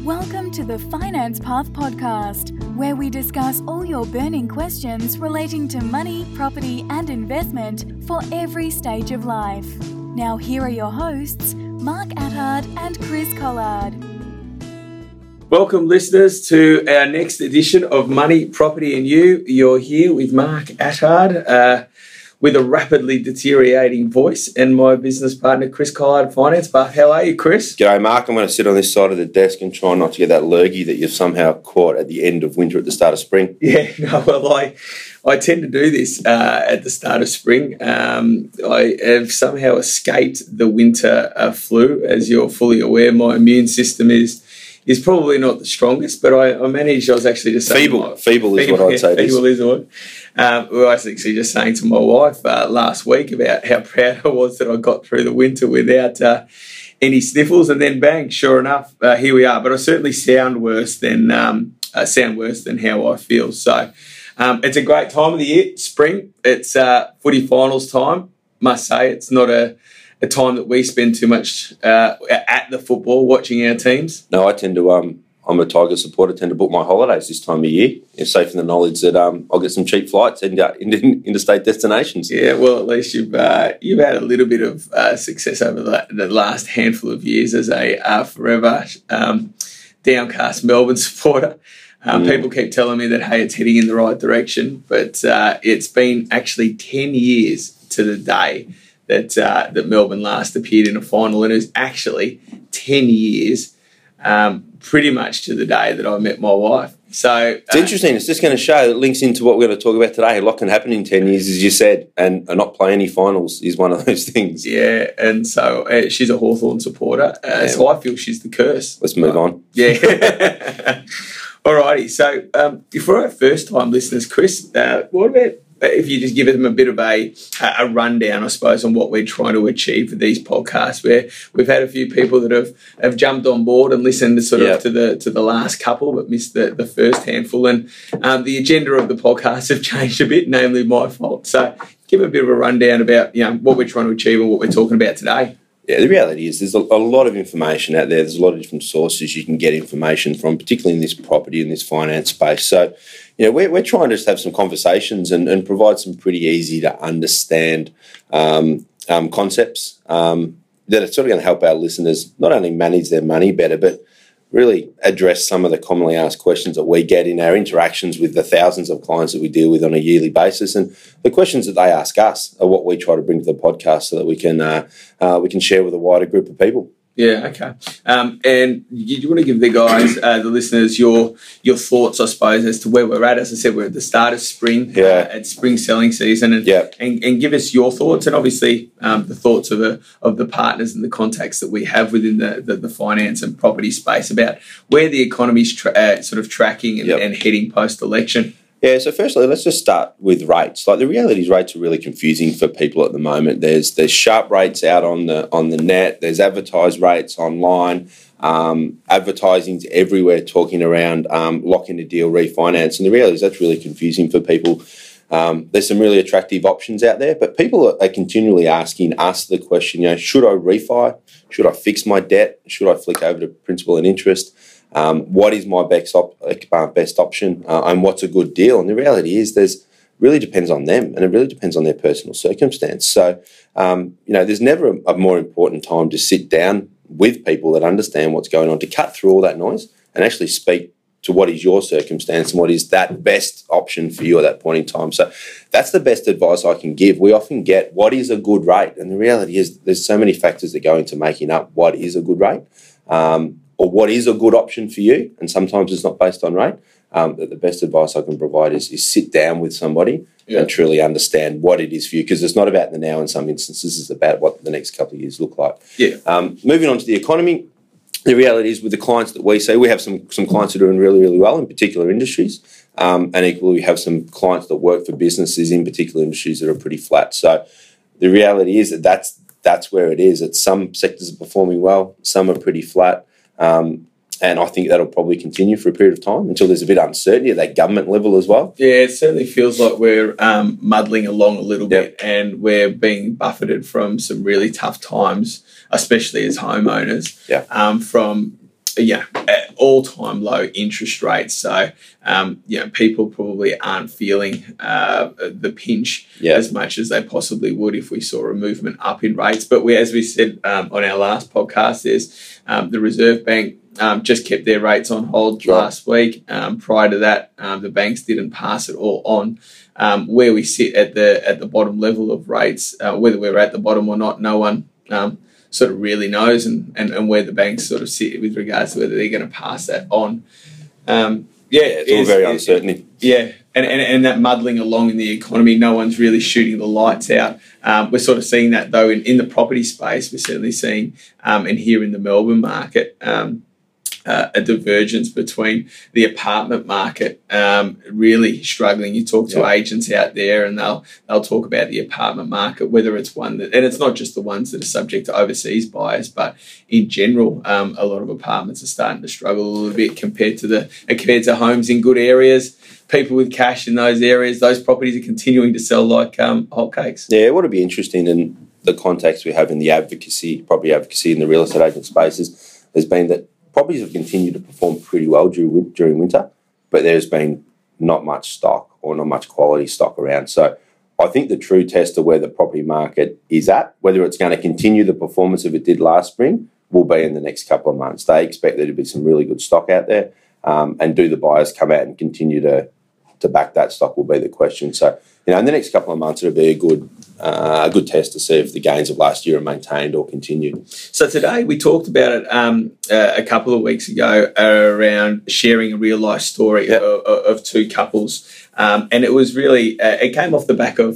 Welcome to the Finance Path Podcast, where we discuss all your burning questions relating to money, property, and investment for every stage of life. Now, here are your hosts, Mark Attard and Chris Collard. Welcome, listeners, to our next edition of Money, Property and You. You're here with Mark Attard, with a rapidly deteriorating voice, and my business partner, Chris Collard, Finance Path. How are you, Chris? G'day, Mark. I'm going to sit on this side of the desk and try not to get that lurgy that you've somehow caught at the end of winter at the start of spring. Yeah, no, well, I tend to do this at the start of spring. I have somehow escaped the winter flu. As you're fully aware, my immune system is probably not the strongest, but I managed. I was actually just saying... Feeble is what I'd say. Feeble is the word. I was actually just saying to my wife last week about how proud I was that I got through the winter without any sniffles, and then bang, sure enough, here we are. But I certainly sound worse than how I feel. So it's a great time of the year, spring. It's footy finals time. Must say, it's not a time that we spend too much at the football watching our teams. No, I tend to... I'm a Tiger supporter. I tend to book my holidays this time of year. It's safe in the knowledge that I'll get some cheap flights into interstate destinations. Yeah, well, at least you've had a little bit of success over the last handful of years as a forever downcast Melbourne supporter. People keep telling me that, hey, it's heading in the right direction, but it's been actually 10 years to the day that Melbourne last appeared in a final, and it was actually 10 years pretty much to the day that I met my wife. So it's interesting. It's just going to show that links into what we're going to talk about today. A lot can happen in 10 years, as you said, and not play any finals is one of those things. Yeah, and so she's a Hawthorn supporter, so I feel she's the curse. Let's move on. Yeah. Alrighty, so for our first-time listeners, Chris, what about if you just give them a bit of a rundown, I suppose, on what we're trying to achieve with these podcasts, where we've had a few people that have jumped on board and listened to to the last couple, but missed the first handful. And the agenda of the podcast have changed a bit, namely my fault. So give a bit of a rundown about what we're trying to achieve and what we're talking about today. Yeah, the reality is there's a lot of information out there. There's a lot of different sources you can get information from, particularly in this property and this finance space. So, we're trying to just have some conversations and provide some pretty easy to understand concepts that are sort of going to help our listeners not only manage their money better, but really address some of the commonly asked questions that we get in our interactions with the thousands of clients that we deal with on a yearly basis. And the questions that they ask us are what we try to bring to the podcast so that we can share with a wider group of people. Yeah, okay. And you want to give the guys, the listeners, your thoughts, I suppose, as to where we're at. As I said, we're at the start of spring, at spring selling season, and give us your thoughts, and obviously the thoughts of the partners and the contacts that we have within the finance and property space about where the economy's sort of tracking and heading post-election. Yeah, so firstly, let's just start with rates. Like, the reality is rates are really confusing for people at the moment. There's sharp rates out on the net. There's advertised rates online. Advertising's everywhere talking around lock in a deal, refinance. And the reality is that's really confusing for people. There's some really attractive options out there, but people are continually asking us the question, should I refi? Should I fix my debt? Should I flick over to principal and interest? What is my best option, and what's a good deal? And the reality is really depends on them, and it really depends on their personal circumstance. So, there's never a more important time to sit down with people that understand what's going on, to cut through all that noise and actually speak to what is your circumstance and what is that best option for you at that point in time. So that's the best advice I can give. We often get, what is a good rate? And the reality is there's so many factors that go into making up what is a good rate. Or what is a good option for you, and sometimes it's not based on rate. The best advice I can provide is sit down with somebody and truly understand what it is for you, because it's not about the now in some instances, it's about what the next couple of years look like. Yeah. Moving on to the economy, the reality is with the clients that we see, we have some clients that are doing really, really well in particular industries, and equally we have some clients that work for businesses in particular industries that are pretty flat. So the reality is that's where it is. It's some sectors are performing well, some are pretty flat. And I think that'll probably continue for a period of time until there's a bit of uncertainty at that government level as well. Yeah, it certainly feels like we're muddling along a little bit, and we're being buffeted from some really tough times, especially as homeowners, from at all-time low interest rates. So, people probably aren't feeling the pinch as much as they possibly would if we saw a movement up in rates. But as we said on our last podcast, the Reserve Bank just kept their rates on hold last week. Prior to that, the banks didn't pass it all on. Where we sit at the bottom level of rates, whether we're at the bottom or not, no one sort of really knows, and where the banks sort of sit with regards to whether they're going to pass that on. It's all very uncertainty. And that muddling along in the economy, no one's really shooting the lights out. We're sort of seeing that, though, in the property space. We're certainly seeing, and here in the Melbourne market, a divergence between the apartment market really struggling. You talk to agents out there and they'll talk about the apartment market, whether it's one that, and it's not just the ones that are subject to overseas buyers, but in general, a lot of apartments are starting to struggle a little bit compared to homes in good areas. People with cash in those areas, those properties are continuing to sell like hotcakes. Yeah, what would be interesting in the context we have in the property advocacy in the real estate agent spaces has been that properties have continued to perform pretty well during winter, but there's been not much stock or not much quality stock around. So I think the true test of where the property market is at, whether it's going to continue the performance of it did last spring, will be in the next couple of months. They expect there to be some really good stock out there, and do the buyers come out and continue to back that stock will be the question. So, in the next couple of months, it'll be a good test to see if the gains of last year are maintained or continued. So today we talked about it a couple of weeks ago around sharing a real life story of two couples, and it was really it came off the back of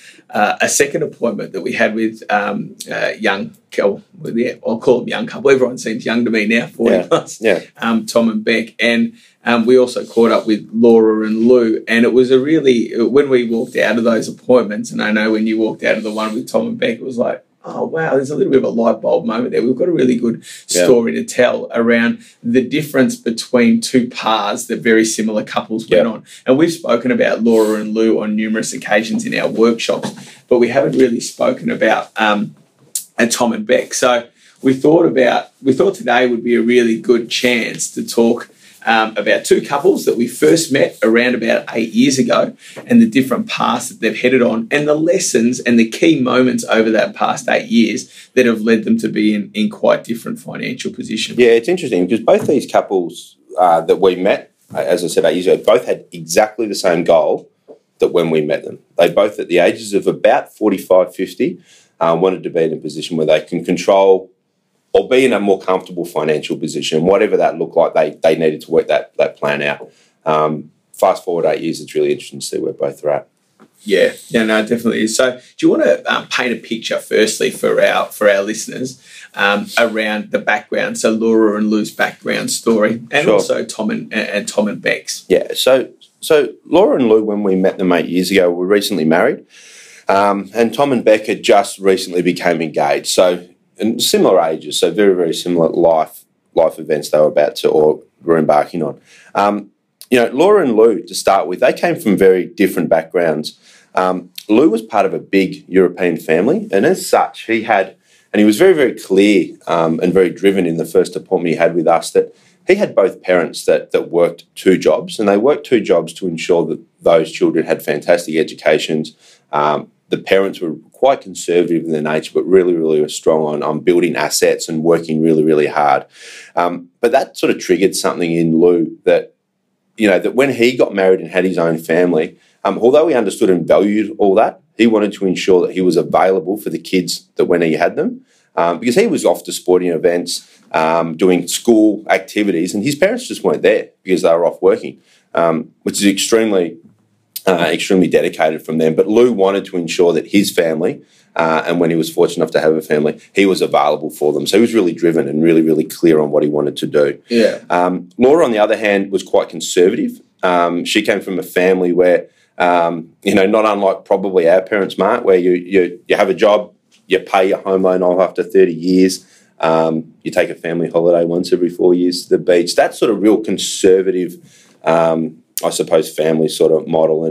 a second appointment that we had with young couple. I'll call them young couple. Everyone seems young to me now, 40 plus. Tom and Beck, and we also caught up with Laura and Lou, and it was when we walked out of those appointments, and I know when you walked out of the one with Tom and Beck, it was like, oh, wow, there's a little bit of a light bulb moment there. We've got a really good story to tell around the difference between two paths that very similar couples went on. And we've spoken about Laura and Lou on numerous occasions in our workshops, but we haven't really spoken about Tom and Beck. So we thought today would be a really good chance to talk about two couples that we first met around about 8 years ago and the different paths that they've headed on and the lessons and the key moments over that past 8 years that have led them to be in quite different financial positions. Yeah, it's interesting because both these couples that we met, as I said 8 years ago, both had exactly the same goal that when we met them. They both, at the ages of about 45, 50, wanted to be in a position where they can control or be in a more comfortable financial position. Whatever that looked like, they needed to work that plan out. Fast forward 8 years, it's really interesting to see where both are at. Yeah, no, it definitely is. So do you want to paint a picture firstly for our listeners around the background, so Laura and Lou's background story, and also Tom and Beck's? Yeah, so Laura and Lou, when we met them 8 years ago, were recently married, and Tom and Beck had just recently became engaged. So in similar ages, so very, very similar life events they were about to or were embarking on. Laura and Lou, to start with, they came from very different backgrounds. Lou was part of a big European family, and as such, he was very, very clear and very driven in the first appointment he had with us that he had both parents that worked two jobs, and they worked two jobs to ensure that those children had fantastic educations. The parents were quite conservative in their nature, but really, really were strong on building assets and working really, really hard. But that sort of triggered something in Lou that when he got married and had his own family, although he understood and valued all that, he wanted to ensure that he was available for the kids that when he had them, because he was off to sporting events, doing school activities, and his parents just weren't there because they were off working, which is extremely dedicated from them. But Lou wanted to ensure that his family, and when he was fortunate enough to have a family, he was available for them. So he was really driven and really, really clear on what he wanted to do. Yeah. Laura, on the other hand, was quite conservative. She came from a family where, not unlike probably our parents, Mark, where you have a job, you pay your home loan off after 30 years, you take a family holiday once every 4 years to the beach. That sort of real conservative I suppose, family sort of model.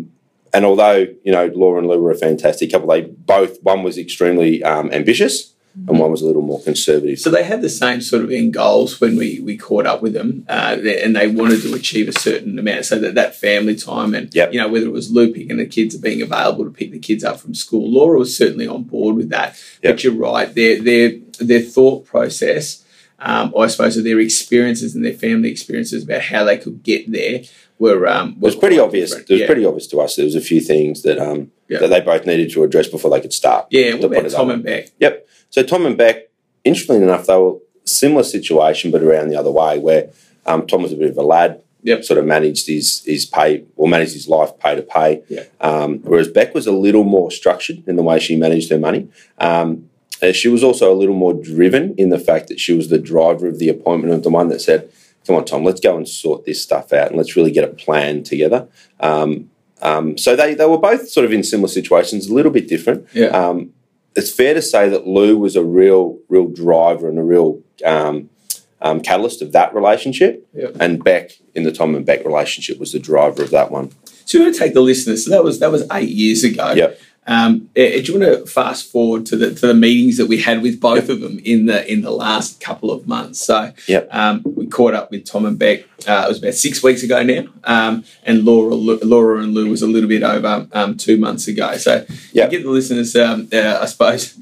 And although, Laura and Lou were a fantastic couple, one was extremely ambitious and one was a little more conservative. So they had the same sort of end goals when we caught up with them, and they wanted to achieve a certain amount. So that family time, and Yep. whether it was Lou picking the kids or being available to pick the kids up from school, Laura was certainly on board with that. Yep. But you're right, their thought process, I suppose, of their experiences and their family experiences about how they could get there were It was pretty obvious. different. It was pretty obvious to us. There was a few things that that they both needed to address before they could start. Yeah, what to put about it Tom that and way. Beck? Yep. So Tom and Beck, interestingly enough, they were similar situation, but around the other way, where Tom was a bit of a lad. Yep. Sort of managed his pay, or managed his life pay to pay. Yeah. Whereas Beck was a little more structured in the way she managed her money. She was also a little more driven in the fact that she was the driver of the appointment, of the one that said, "Come on, Tom, let's go and sort this stuff out and let's really get a plan together." So they were both sort of in similar situations, a little bit different. Yeah. It's fair to say that Lou was a real driver and a real catalyst of that relationship, Yep. and Beck in the Tom and Beck relationship was the driver of that one. So you want to take the listeners. So that was 8 years ago. Yep. Do you want to fast forward to the meetings that we had with both of them in the last couple of months? So Yep. we caught up with Tom and Beck. It was about 6 weeks ago now, and Laura and Lou was a little bit over 2 months ago. So Yep. give the listeners, I suppose,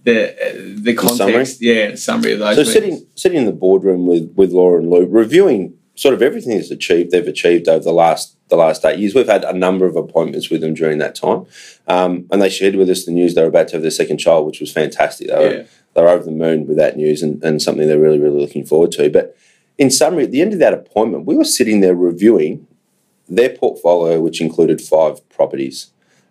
the context, summary of those. So meetings. sitting in the boardroom with Laura and Lou, reviewing sort of everything they've achieved over the last 8 years. We've had a number of appointments with them during that time, and they shared with us the news they were about to have their second child, which was fantastic. They were over the moon with that news, and something they're really, really looking forward to. But in summary, at the end of that appointment, we were sitting there reviewing their portfolio, which included 5 properties.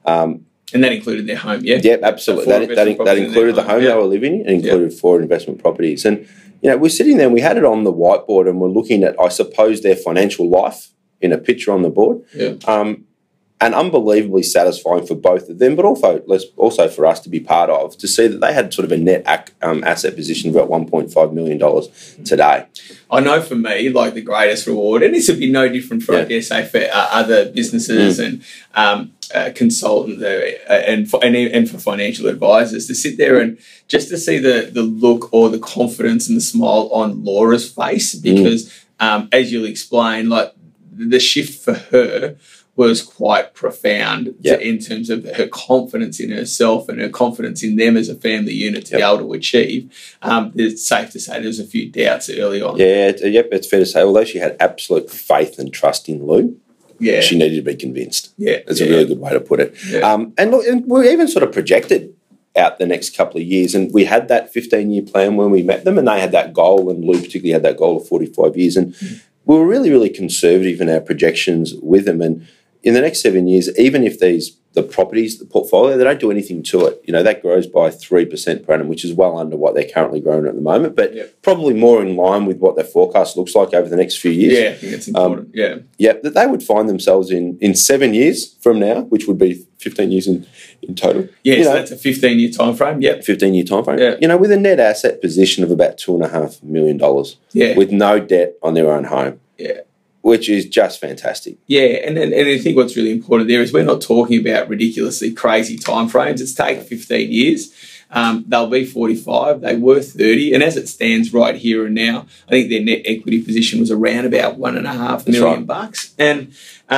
And that included their home, yeah? Yep, absolutely. So 4 That investment properties included in the their home they were living in, and included 4 investment properties. And, we're sitting there and we had it on the whiteboard, and we're looking at, I suppose, their financial life in a picture on the board. Yeah. And unbelievably satisfying for both of them, but also for us to be part of, to see that they had sort of a net asset position of about $1.5 million today. I know for me, like the greatest reward, and this would be no different for, I dare say, for other businesses and consultants and for financial advisors, to sit there and just to see the look or the confidence and the smile on Laura's face, because as you'll explain, like the shift for her was quite profound in terms of her confidence in herself and her confidence in them as a family unit to be able to achieve. It's safe to say there was a few doubts early on. It's fair to say, although she had absolute faith and trust in Lou, she needed to be convinced. That's a really good way to put it. And we even sort of projected out the next couple of years, and we had that 15-year plan when we met them, and they had that goal, and Lou particularly had that goal of 45 years, and we were really, really conservative in our projections with them. And in the next 7 years, even if the properties, the portfolio, they don't do anything to it, that grows by 3% per annum, which is well under what they're currently growing at the moment, but probably more in line with what their forecast looks like over the next few years. Yeah, I think it's important. That they would find themselves in 7 years from now, which would be 15 years in total. Yeah, so that's a 15-year time frame. 15-year time frame. With a net asset position of about $2.5 million. With no debt on their own home. Which is just fantastic. Yeah, and I think what's really important there is we're not talking about ridiculously crazy timeframes. It's taken 15 years. They'll be 45. They were 30. And as it stands right here and now, I think their net equity position was around about $1.5 million bucks. And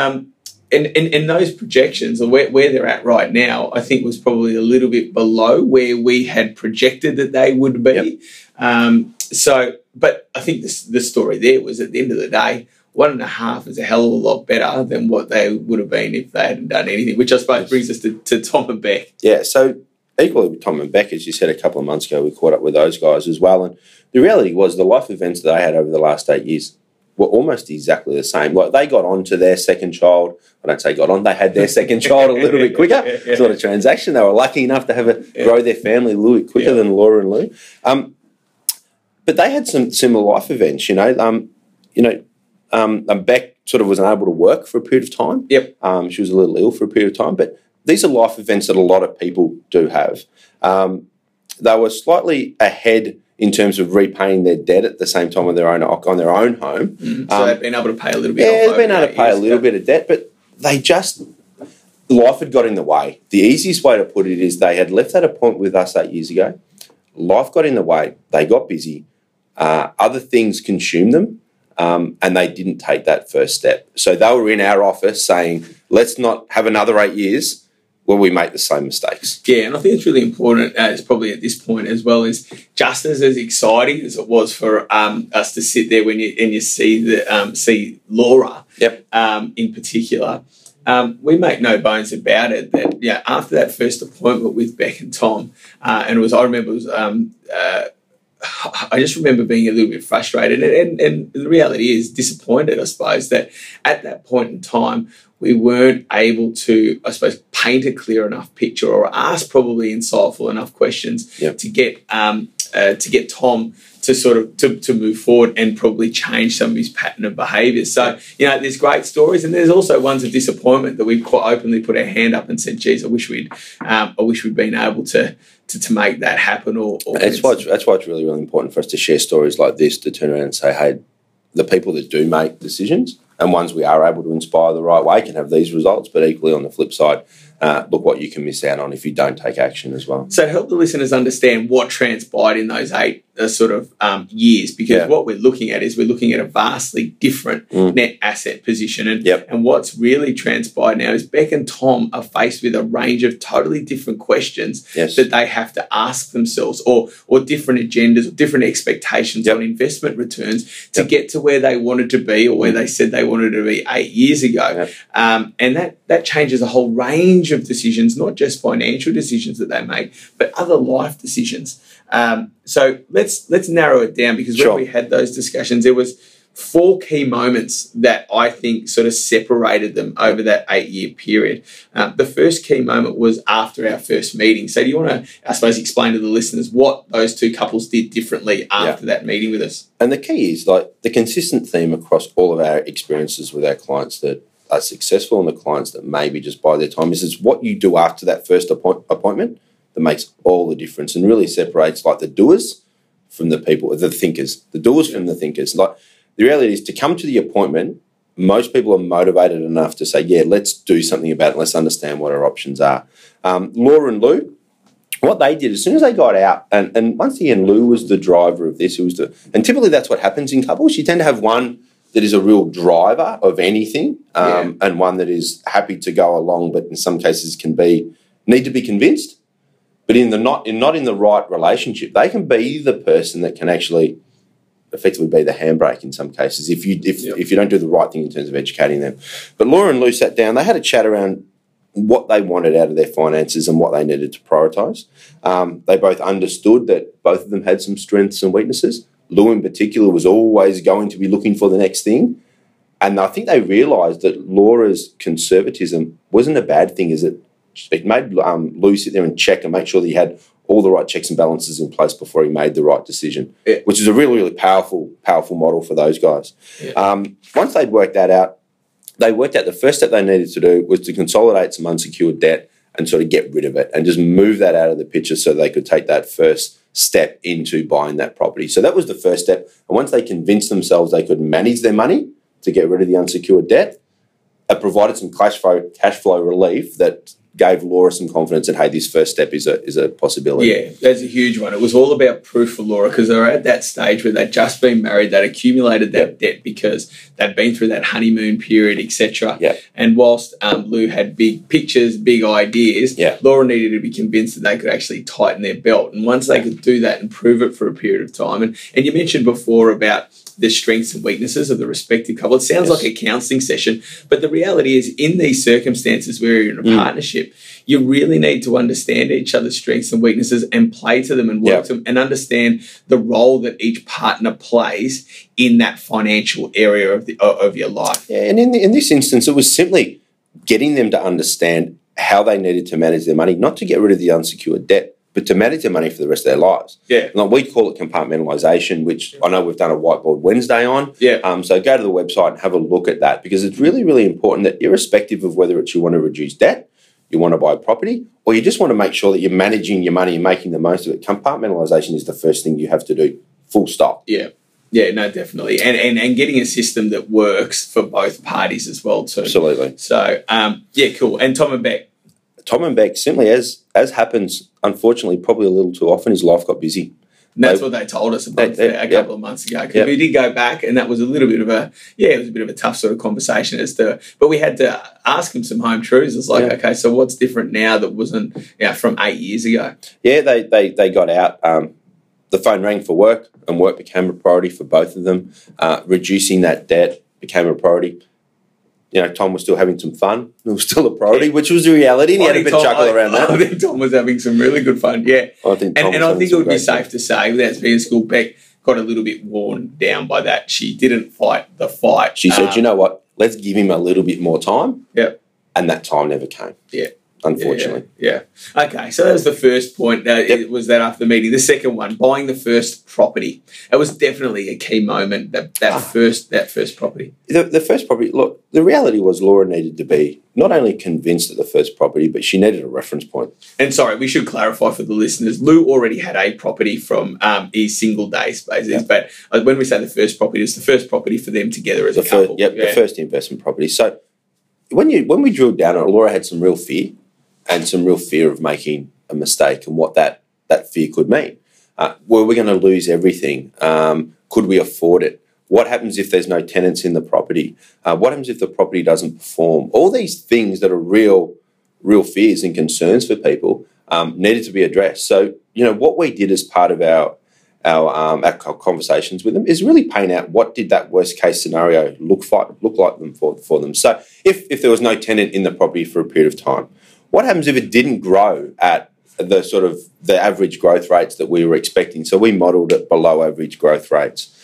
those projections, or where they're at right now, I think was probably a little bit below where we had projected that they would be. But I think the story there was, at the end of the day, 1.5 is a hell of a lot better than what they would have been if they hadn't done anything, which I suppose brings us to Tom and Beck. Yeah, so equally with Tom and Beck, as you said a couple of months ago, we caught up with those guys as well. And the reality was the life events that they had over the last 8 years were almost exactly the same. Like, they got on to their second child. I don't say got on, they had their second child a little bit quicker. It's not a transaction. They were lucky enough to have grow their family a little bit quicker than Laura and Lou. But they had some similar life events, Beck sort of wasn't able to work for a period of time. She was a little ill for a period of time, but these are life events that a lot of people do have. They were slightly ahead in terms of repaying their debt at the same time on their own home. So they've been able to pay a little bit. Yeah, they've been able to pay a little bit of debt, but life had got in the way. The easiest way to put it is they had left that appointment with us 8 years ago. life got in the way. They got busy. Other things consumed them. And they didn't take that first step. So they were in our office saying, let's not have another 8 years where we make the same mistakes. Yeah, and I think it's really important, it's probably at this point as well, is just as exciting as it was for us to sit there when you see Laura, yep, in particular. We make no bones about it that after that first appointment with Beck and Tom, I just remember being a little bit frustrated and the reality is disappointed, I suppose, that at that point in time we weren't able to, I suppose, paint a clear enough picture or ask probably insightful enough questions to get Tom to sort of to move forward and probably change some of his pattern of behaviour. So, there's great stories and there's also ones of disappointment that we've quite openly put our hand up and said, geez, I wish we'd been able to make that happen. That's why it's really, really important for us to share stories like this, to turn around and say, hey, the people that do make decisions and ones we are able to inspire the right way can have these results, but equally on the flip side, look what you can miss out on if you don't take action as well. So help the listeners understand what transpired in those 8 years, because what we're looking at is a vastly different net asset position. And what's really transpired now is Beck and Tom are faced with a range of totally different questions that they have to ask themselves, or different agendas or different expectations on investment returns to get to where they wanted to be or where they said they wanted to be 8 years ago. And that changes a whole range of decisions, not just financial decisions that they make, but other life decisions. So let's narrow it down, because when we had those discussions, there was 4 key moments that I think sort of separated them over that 8-year period. The first key moment was after our first meeting. So do you want to, I suppose, explain to the listeners what those 2 couples did differently after that meeting with us? And the key is, like, the consistent theme across all of our experiences with our clients that are successful and the clients that maybe just buy their time is what you do after that first appointment that makes all the difference and really separates, like, the doers from the people, the thinkers, the doers from the thinkers. Like, the reality is, to come to the appointment, most people are motivated enough to say, yeah, let's do something about it. Let's understand what our options are. Laura and Lou, what they did, as soon as they got out, and once again, Lou was the driver of this. And typically that's what happens in couples. You tend to have one that is a real driver of anything, and one that is happy to go along, but in some cases need to be convinced. But not in the right relationship, they can be the person that can actually effectively be the handbrake in some cases if you don't do the right thing in terms of educating them. But Laura and Lou sat down. They had a chat around what they wanted out of their finances and what they needed to prioritise. They both understood that both of them had some strengths and weaknesses. Lou in particular was always going to be looking for the next thing. And I think they realised that Laura's conservatism wasn't a bad thing, as it made Lou sit there and check and make sure that he had all the right checks and balances in place before he made the right decision, which is a really, really powerful model for those guys. Once they'd worked that out, they worked out the first step they needed to do was to consolidate some unsecured debt and sort of get rid of it and just move that out of the picture so they could take that first step into buying that property. So that was the first step. And once they convinced themselves they could manage their money to get rid of the unsecured debt, it provided some cash flow relief that gave Laura some confidence that, hey, this first step is a possibility. Yeah, that's a huge one. It was all about proof for Laura, because they were at that stage where they'd just been married, they'd accumulated that debt because they'd been through that honeymoon period, etc. And whilst Lou had big pictures, big ideas, Laura needed to be convinced that they could actually tighten their belt. And once they could do that and prove it for a period of time, and you mentioned before about the strengths and weaknesses of the respective couple. It sounds like a counselling session, but the reality is, in these circumstances where you're in a partnership, you really need to understand each other's strengths and weaknesses and play to them and work to them and understand the role that each partner plays in that financial area of your life. Yeah, and in this instance, it was simply getting them to understand how they needed to manage their money, not to get rid of the unsecured debt, but to manage their money for the rest of their lives. Like, we call it compartmentalisation, which I know we've done a Whiteboard Wednesday on. So go to the website and have a look at that, because it's really, really important that, irrespective of whether it's you want to reduce debt, you want to buy property, or you just want to make sure that you're managing your money and making the most of it, compartmentalisation is the first thing you have to do, full stop. Yeah, no, definitely. And getting a system that works for both parties as well too. Absolutely. So, cool. And Tom and Beck? Tom and Beck, simply as happens, unfortunately, probably a little too often, his life got busy. And that's what they told us about a couple of months ago. Because we did go back, and that was a little bit of it was a bit of a tough sort of conversation but we had to ask him some home truths. It's like, okay, so what's different now that wasn't from 8 years ago? Yeah, they got out. The phone rang for work, and work became a priority for both of them. Reducing that debt became a priority. Tom was still having some fun. It was still a priority, which was the reality. And he had a bit of chuckle around that. I think Tom was having some really good fun, yeah. I think it would be safe to say, without being in school, Beck got a little bit worn down by that. She didn't fight the fight. She said, you know what, let's give him a little bit more time. Yep. And that time never came. Yeah. Unfortunately. Yeah. Okay, so that was the first point. It was that after the meeting. The second one, buying the first property. It was definitely a key moment, that first property. The first property, look, the reality was Laura needed to be not only convinced at the first property, but she needed a reference point. And sorry, we should clarify for the listeners, Lou already had a property from his single day spaces, but when we say the first property, it's the first property for them together as a couple. The first investment property. So when we drilled down on it, Laura had some real fear. And some real fear of making a mistake and what that fear could mean. Were we going to lose everything? Could we afford it? What happens if there's no tenants in the property? What happens if the property doesn't perform? All these things that are real fears and concerns for people needed to be addressed. So, what we did as part of our conversations with them is really paint out what did that worst case scenario look like them for them. So if there was no tenant in the property for a period of time, what happens if it didn't grow at the average growth rates that we were expecting? So we modelled it below average growth rates.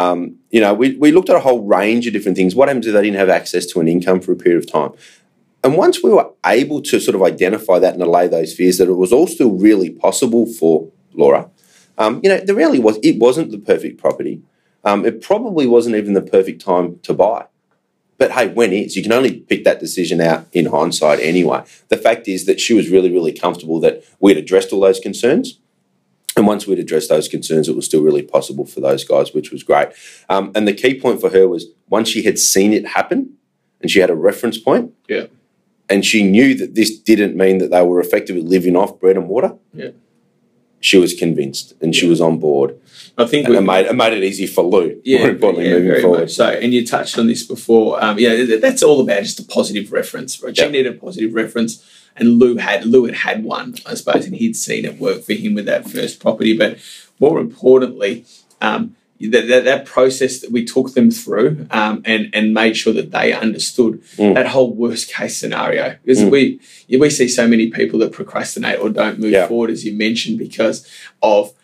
We looked at a whole range of different things. What happens if they didn't have access to an income for a period of time? And once we were able to sort of identify that and allay those fears that it was all still really possible for Laura, the reality was it wasn't the perfect property. It probably wasn't even the perfect time to buy. But hey, when is? You can only pick that decision out in hindsight anyway. The fact is that she was really, really comfortable that we'd addressed all those concerns. And once we'd addressed those concerns, it was still really possible for those guys, which was great. And the key point for her was once she had seen it happen and she had a reference point, and she knew that this didn't mean that they were effectively living off bread and water, she was convinced and she was on board. I think it made it easy for Lou. More importantly, moving forward. Much so, and you touched on this before. That's all about just a positive reference. Right? She needed a positive reference, and Lou had one, I suppose, and he'd seen it work for him with that first property. But more importantly, that process that we took them through and made sure that they understood that whole worst case scenario. Because we see so many people that procrastinate or don't move forward, as you mentioned, because of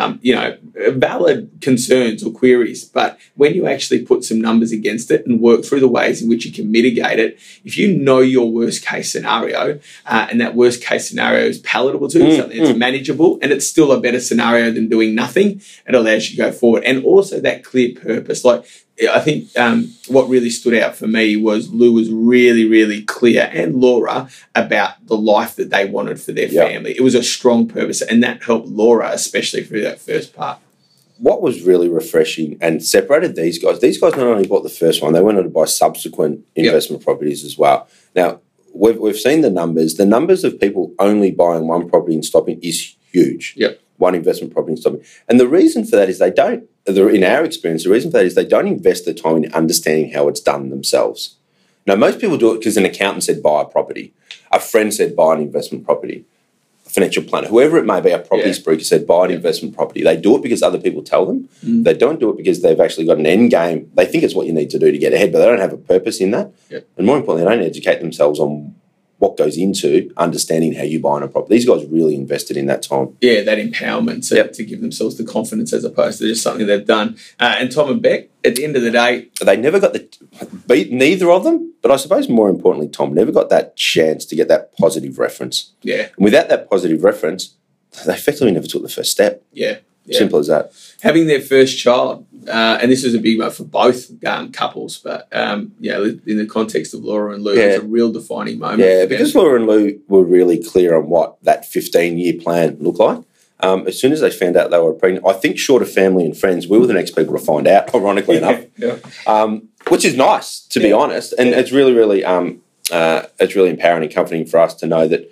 valid concerns or queries. But when you actually put some numbers against it and work through the ways in which you can mitigate it, if you know your worst case scenario and that worst case scenario is palatable to something that's manageable, and it's still a better scenario than doing nothing, it allows you to go forward. And also that clear purpose. Like, I think what really stood out for me was Lou was really, really clear, and Laura, about the life that they wanted for their family. It was a strong purpose, and that helped Laura, especially through that first part. What was really refreshing and separated these guys not only bought the first one, they went on to buy subsequent investment properties as well. Now, we've seen the numbers. The numbers of people only buying one property and stopping is huge. One investment property and stopping. And the reason for that is in our experience, the reason for that is they don't invest the time in understanding how it's done themselves. Now, most people do it because an accountant said buy a property, a friend said buy an investment property, a financial planner, whoever it may be, a property speaker said buy an investment property. They do it because other people tell them. They don't do it because they've actually got an end game. They think it's what you need to do to get ahead, but they don't have a purpose in that. And more importantly, they don't educate themselves on what goes into understanding how you buy a property. These guys really invested in that time. Yeah, that empowerment to give themselves the confidence as opposed to just something they've done. And Tom and Beck, at the end of the day... They never got neither of them, but I suppose more importantly, Tom, never got that chance to get that positive reference. Yeah. And without that positive reference, they effectively never took the first step. Yeah. Simple as that. Having their first child, and this was a big one for both couples, but in the context of Laura and Lou, it was a real defining moment. Yeah, because Laura and Lou were really clear on what that 15-year plan looked like. As soon as they found out they were pregnant, I think short of family and friends, we were the next people to find out, ironically enough, which is nice, to be honest. And it's really, really empowering and comforting for us to know that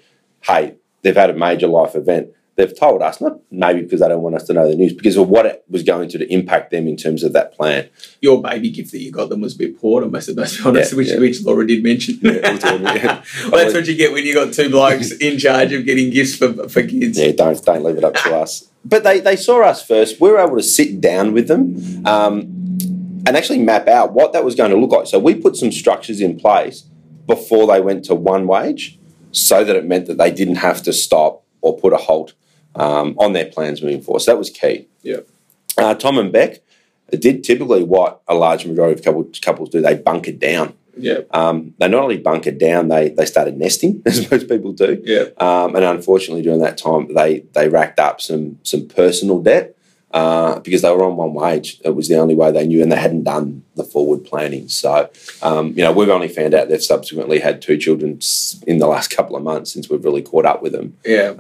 hey, they've had a major life event. They've told us, not maybe because they don't want us to know the news, because of what it was going to impact them in terms of that plan. Your baby gift that you got them was a bit poor, I must be honest, which Laura did mention. Well, that's what you get when you got two blokes in charge of getting gifts for kids. Yeah, don't leave it up to us. But they saw us first. We were able to sit down with them and actually map out what that was going to look like. So we put some structures in place before they went to one wage, so that it meant that they didn't have to stop or put a halt on their plans moving forward. So that was key. Yeah. Tom and Beck did typically what a large majority of couples do. They bunkered down. Yeah. They not only bunkered down, they started nesting, as most people do. Yeah. And unfortunately, during that time, they racked up some personal debt because they were on one wage. It was the only way they knew, and they hadn't done the forward planning. So, we've only found out they've subsequently had 2 children in the last couple of months since we've really caught up with them. Yeah.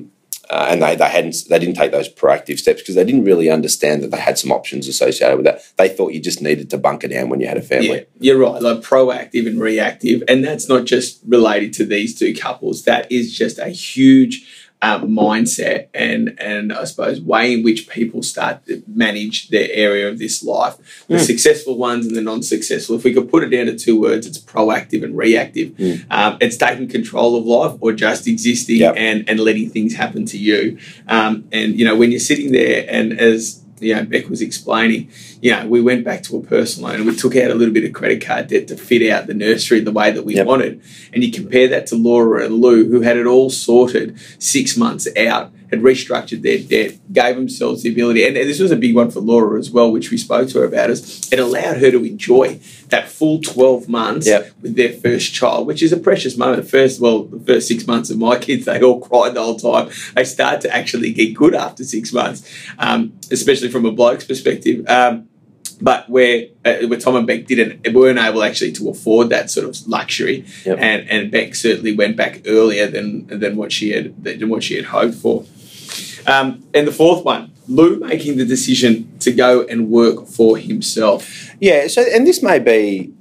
And they didn't take those proactive steps because they didn't really understand that they had some options associated with that. They thought you just needed to bunker down when you had a family. Yeah, you're right, like proactive and reactive. And that's not just related to these 2 couples. That is just a huge mindset and I suppose way in which people start to manage their area of this life. The successful ones and the non-successful. If we could put it down to 2 words, it's proactive and reactive. It's taking control of life or just existing and letting things happen to you. And when you're sitting there and as Beck was explaining, we went back to a personal loan and we took out a little bit of credit card debt to fit out the nursery the way that we wanted. And you compare that to Laura and Lou, who had it all sorted 6 months out, had restructured their debt, gave themselves the ability, and this was a big one for Laura as well, which we spoke to her about, is it allowed her to enjoy that full 12 months with their first child, which is a precious moment. The first 6 months of my kids, they all cried the whole time. They start to actually get good after 6 months, especially from a bloke's perspective. But where Tom and Beck weren't able actually to afford that sort of luxury, and Beck certainly went back earlier than what she had hoped for. And the fourth one, Lou making the decision to go and work for himself. Yeah. So, and this may be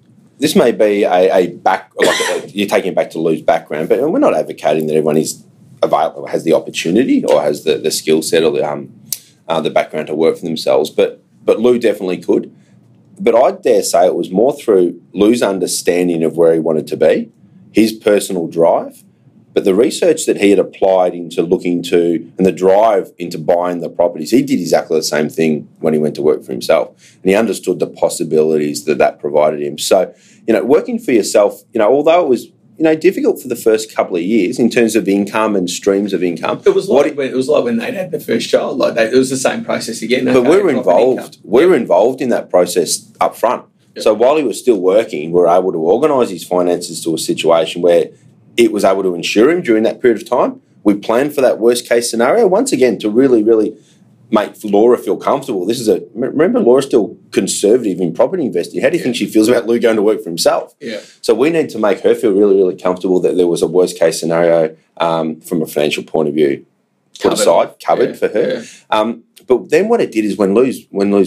a back, like you're taking it back to Lou's background, but we're not advocating that everyone is available, has the opportunity or has the skill set or the background to work for themselves, but Lou definitely could. But I dare say it was more through Lou's understanding of where he wanted to be, his personal drive, but the research that he had applied into looking to and the drive into buying the properties. He did exactly the same thing when he went to work for himself, and he understood the possibilities that provided him. So, working for yourself, although it was difficult for the first couple of years in terms of income and streams of income. It was like when they'd had the first child. It was the same process again. But we were involved. We were involved in that process up front. Yep. So while he was still working, we were able to organise his finances to a situation where it was able to insure him during that period of time. We planned for that worst case scenario once again to really, really make Laura feel comfortable. Remember, Laura's still conservative in property investing. How do you think she feels about Lou going to work for himself? Yeah. So we need to make her feel really, really comfortable that there was a worst case scenario from a financial point of view covered for her. Yeah. But then what it did is when Lou's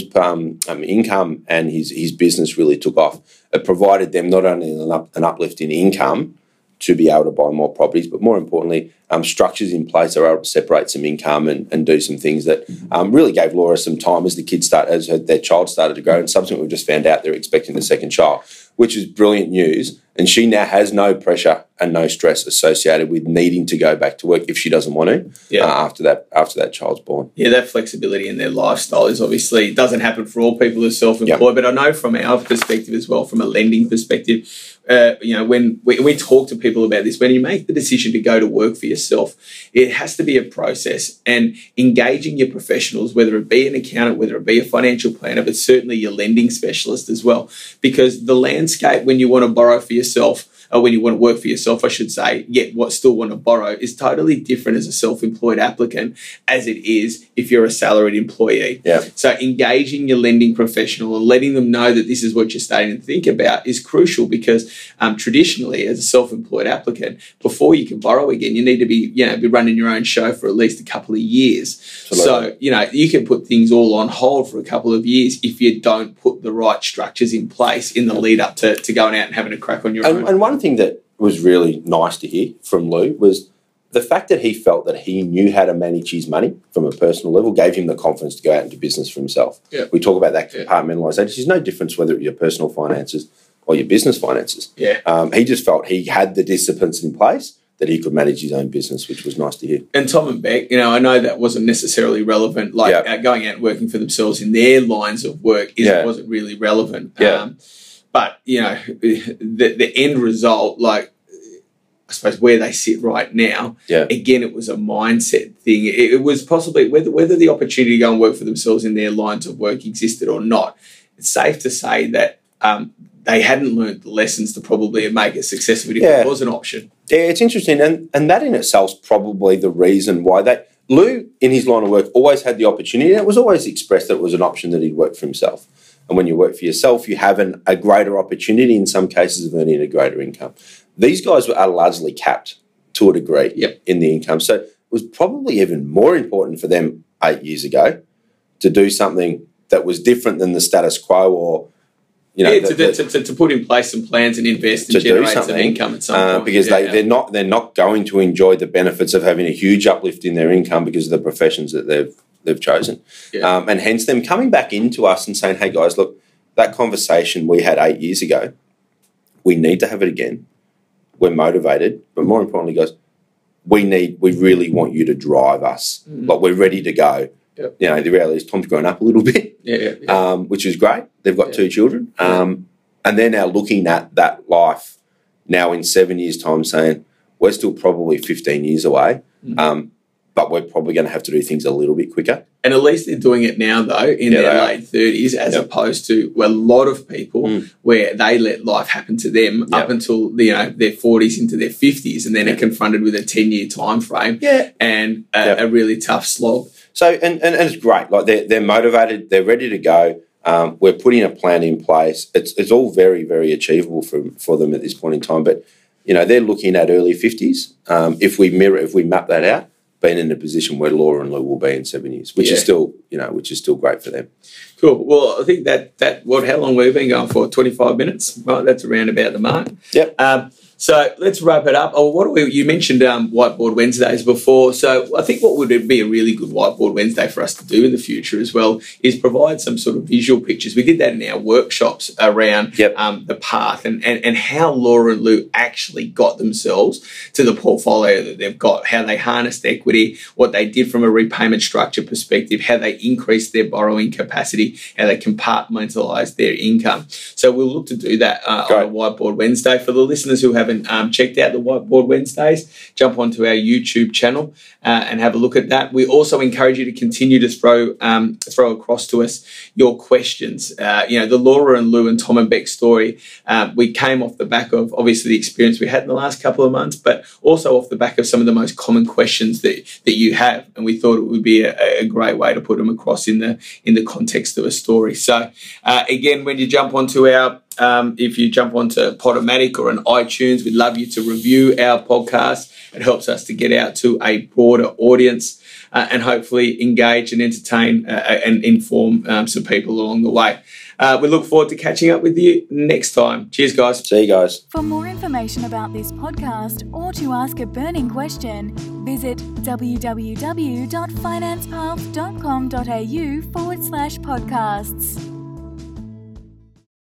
income and his business really took off, it provided them not only an uplift in income to be able to buy more properties, but more importantly, structures in place that are able to separate some income and do some things that really gave Laura some time as their child started to grow. And subsequently, we just found out they're expecting the second child, which is brilliant news. And she now has no pressure and no stress associated with needing to go back to work if she doesn't want to after that child's born. Yeah, that flexibility in their lifestyle is obviously doesn't happen for all people who are self-employed. But I know from our perspective as well, from a lending perspective, when we talk to people about this, when you make the decision to go to work for yourself, it has to be a process, and engaging your professionals, whether it be an accountant, whether it be a financial planner, but certainly your lending specialist as well, because the landscape when you want to borrow for yourself, or when you want to work for yourself, I should say, yet still want to borrow, is totally different as a self-employed applicant as it is if you're a salaried employee. Yeah. So engaging your lending professional and letting them know that this is what you're starting to think about is crucial, because traditionally as a self-employed applicant, before you can borrow again, you need to be running your own show for at least a couple of years. Absolutely. So, you can put things all on hold for a couple of years if you don't put the right structures in place in the lead up to going out and having a crack on your own. And one thing that was really nice to hear from Lou was the fact that he felt that he knew how to manage his money from a personal level gave him the confidence to go out and do business for himself. Yeah. We talk about that compartmentalisation. There's no difference whether it's your personal finances or your business finances. Yeah. He just felt he had the disciplines in place that he could manage his own business, which was nice to hear. And Tom and Beck, I know that wasn't necessarily relevant, going out and working for themselves in their lines of work wasn't really relevant. Yeah. But, the end result, I suppose where they sit right now, again, it was a mindset thing. It was possibly whether the opportunity to go and work for themselves in their lines of work existed or not. It's safe to say that they hadn't learned the lessons to probably make a success of it if it was an option. Yeah, it's interesting. And that in itself is probably the reason why Lou, in his line of work, always had the opportunity, and it was always expressed that it was an option that he'd work for himself. And when you work for yourself, you have a greater opportunity in some cases of earning a greater income. These guys are largely capped to a degree in the income. So it was probably even more important for them 8 years ago to do something that was different than the status quo, or to put in place some plans and invest and generate some income at some point. Because they're not going to enjoy the benefits of having a huge uplift in their income because of the professions that they've chosen. Yeah. And hence them coming back into us and saying, hey guys, look, that conversation we had 8 years ago, we need to have it again. We're motivated, but more importantly, guys, we really want you to drive us. We're ready to go. Yep. The reality is Tom's grown up a little bit, which is great. They've got 2 children. And they're now looking at that life now in 7 years' time saying, we're still probably 15 years away, but we're probably going to have to do things a little bit quicker. And at least they're doing it now, though, in their late 30s, as opposed to a lot of people where they let life happen to them up until their 40s into their 50s, and then are confronted with a 10-year time frame and a really tough slog. So, and it's great. They're motivated. They're ready to go. We're putting a plan in place. It's all very, very achievable for them at this point in time. But, they're looking at early 50s. If we map that out, being in a position where Laura and Lou will be in 7 years, which is still great for them. Cool. Well, I think how long we've been going for? 25 minutes, right? That's around about the mark. Yep. So let's wrap it up. You mentioned Whiteboard Wednesdays before. So I think what would be a really good Whiteboard Wednesday for us to do in the future as well is provide some sort of visual pictures. We did that in our workshops around the path and how Laura and Lou actually got themselves to the portfolio that they've got, how they harnessed equity, what they did from a repayment structure perspective, how they increased their borrowing capacity, how they compartmentalised their income. So we'll look to do that on a Whiteboard Wednesday. For the listeners who haven't checked out the Whiteboard Wednesdays, jump onto our YouTube channel and have a look at that. We also encourage you to continue to throw across to us your questions. The Laura and Lou and Tom and Beck story, we came off the back of obviously the experience we had in the last couple of months, but also off the back of some of the most common questions that you have, and we thought it would be a great way to put them across in the context of a story. So again, when you jump onto if you jump onto Podomatic or an iTunes, we'd love you to review our podcast. It helps us to get out to a broader audience and hopefully engage and entertain and inform some people along the way. We look forward to catching up with you next time. Cheers, guys. See you guys. For more information about this podcast or to ask a burning question, visit www.financepath.com.au/podcasts.